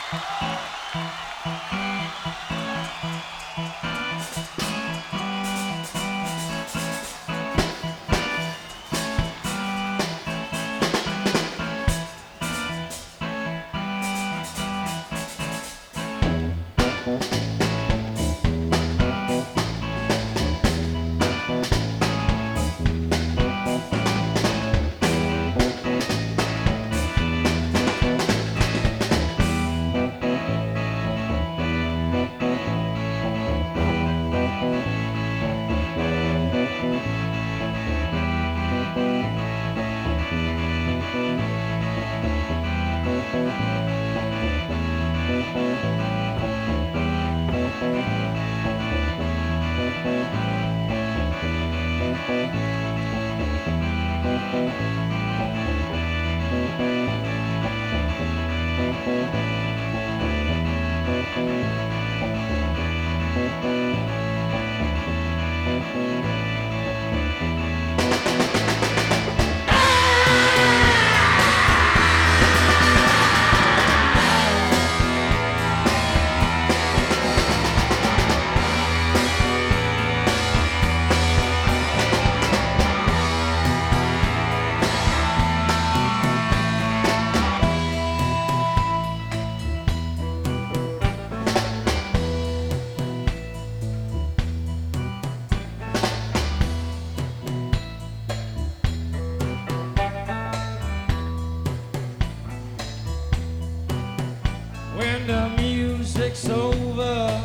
When the music's over,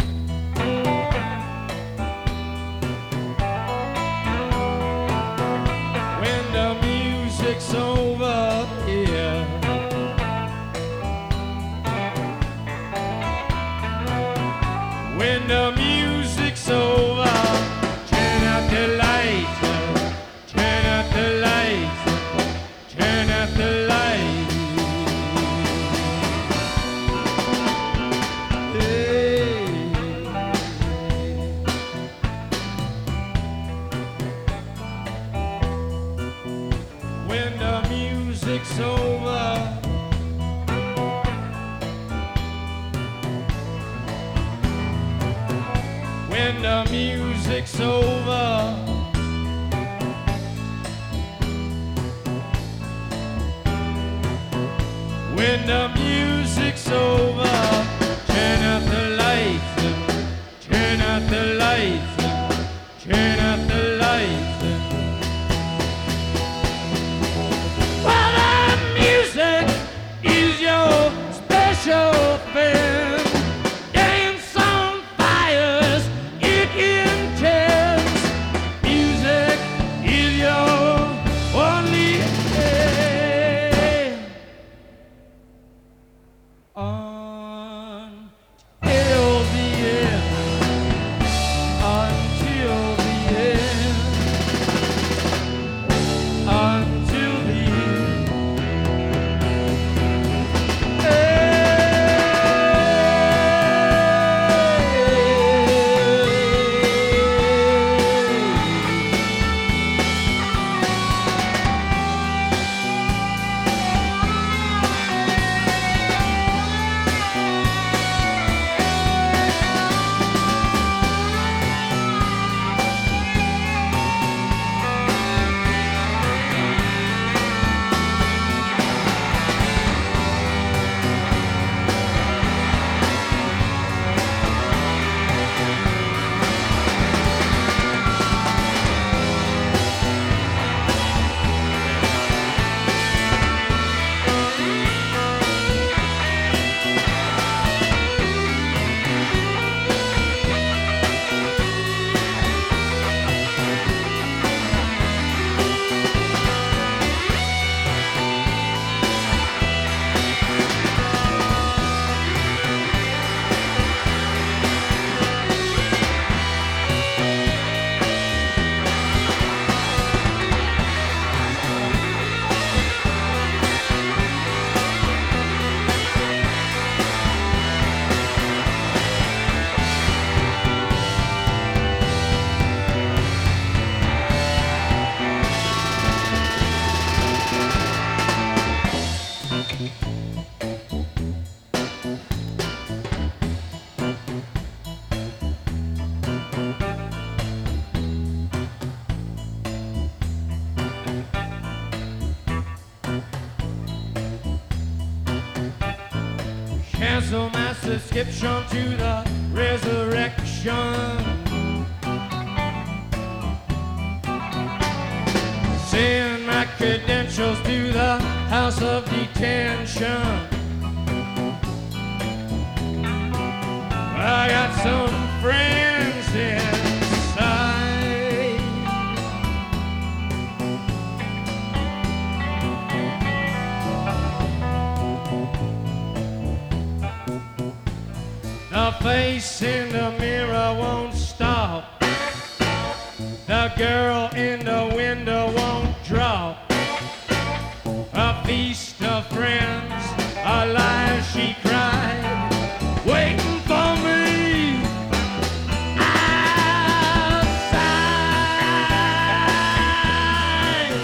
when the music's over, yeah. When the music's over, turn out the lights, turn out the lights, turn out the lights. When the music's over, when the music's over, when the music's over, turn out the lights, turn out the lights, turn out the lights. Well, the music is your special friend. Dance on fires, it intends. Music is your only friend. Until the end, until the end, until the end. cancel my subscription to the resurrection. Send my credentials to the house of detention. I got some friends inside. The face in the mirror won't stop. The girl in the window won't drop. A feast of friends, alive she cried, waiting for me outside.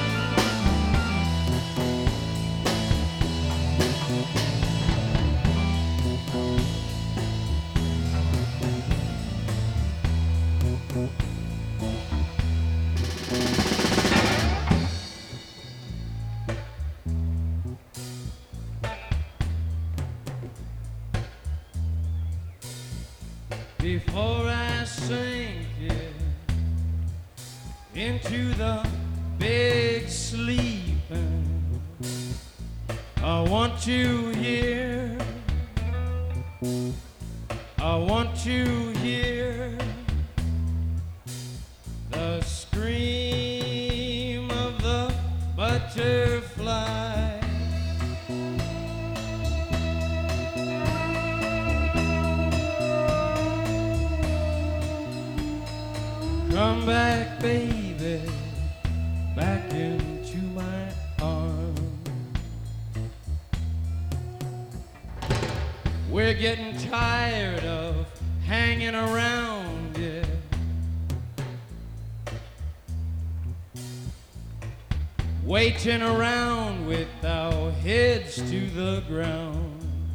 Before I sink it into the big sleeping, I want to hear, I want to hear the scream of the butterfly. Come back, baby, back into my arms. We're getting tired of hanging around, yeah. Waiting around with our heads to the ground.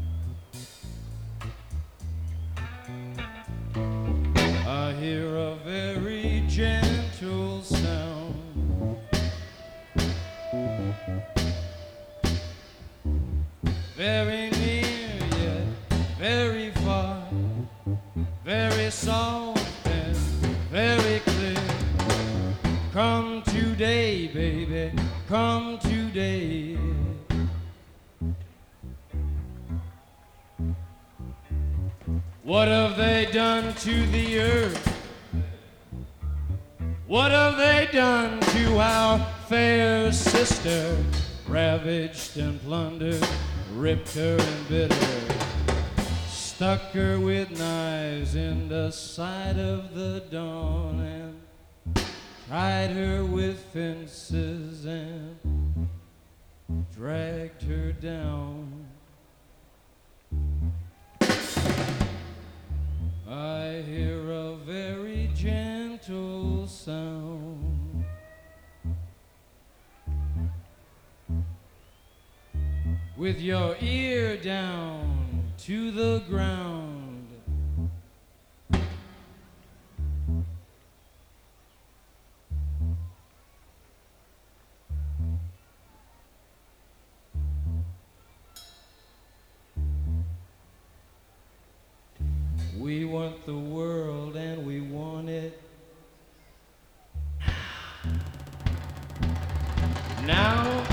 I hear a very gentle sound. Very near yet very far, very soft and very clear. Come today, baby, come today. What have they done to the earth? What have they done to our fair sister? Ravaged and plundered, ripped her and bit her, stuck her with knives in the side of the dawn, and tied her with fences and dragged her down. I hear a very gentle sound. With your ear down to the ground. We want the world and we want it now.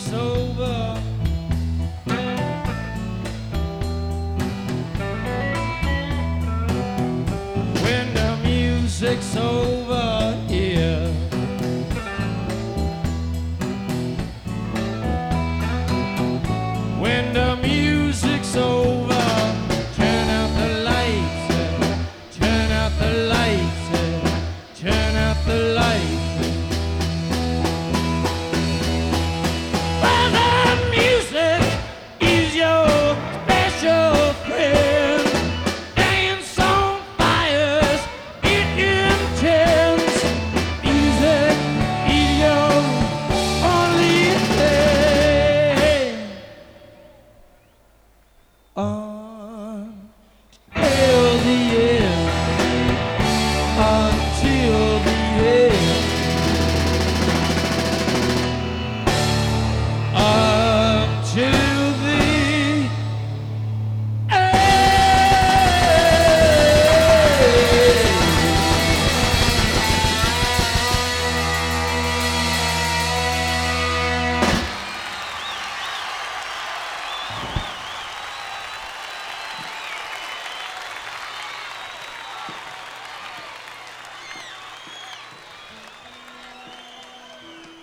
so